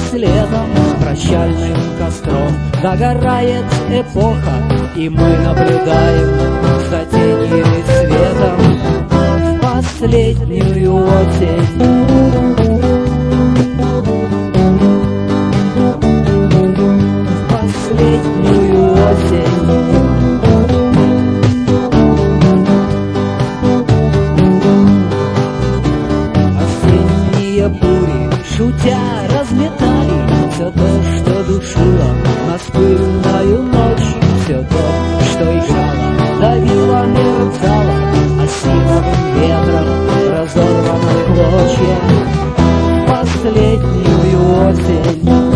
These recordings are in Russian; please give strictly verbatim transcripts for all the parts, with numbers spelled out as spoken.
следом, прощальным костром догорает эпоха, и мы наблюдаем за тенью и светом последнюю осень. Последнюю осень. Осенние бури, шутя, разметали все то, что душило нас пыльною ночью, все то, что играло, давило, мерцало осиновым ветром, разорвано в клочья. Последнюю осень.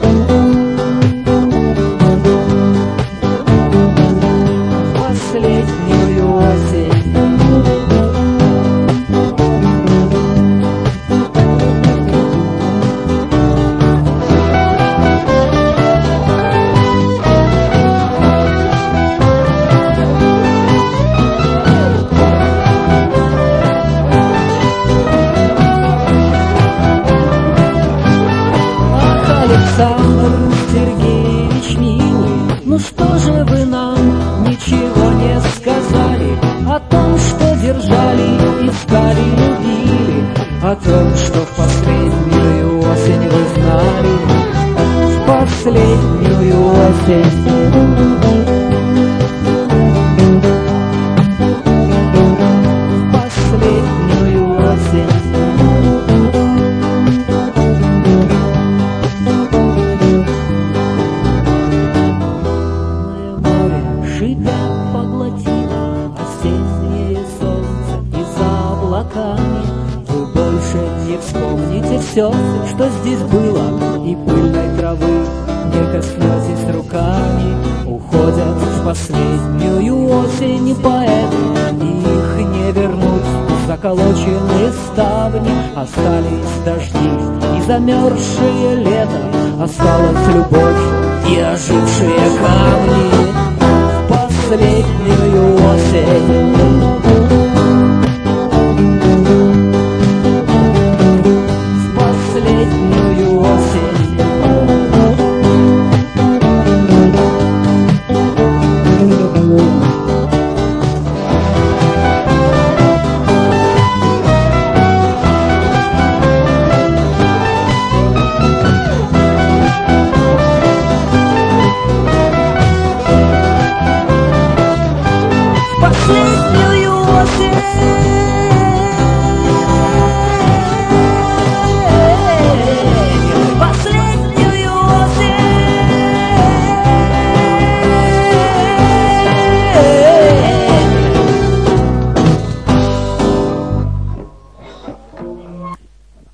Последнюю осень. Ах, Александр Сергеевич, милый, ну что же вы нам ничего не сказали о том, что держали, искали, любили, о том, что в последнюю осень вы знали, в последнюю осень. В последнюю осень. Шипя поглотило осеннее солнце, и за облаками вы больше не вспомните все, что здесь было, и пыльной травы не коснетесь руками. Уходят в последнюю осень поэты, их не вернуть, заколоченные ставни, остались дожди и замерзшее лето, осталась любовь и ожившие камни. Последнюю осень.